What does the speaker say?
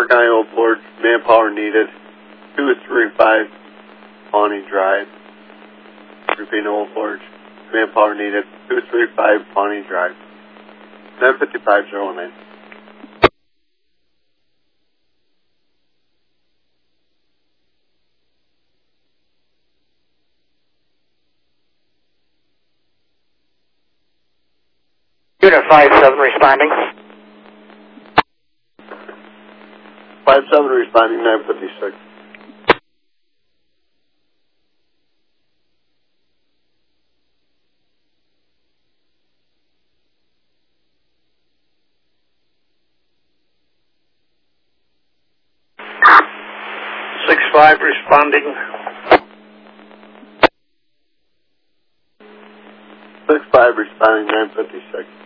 Park County Old Forge, manpower needed, 235 Pawnee Drive. Repeat, Old Forge, manpower needed, 235 Pawnee Drive. 95509. Unit 57 responding. 57 responding, 956. Five responding. 65 responding, 956.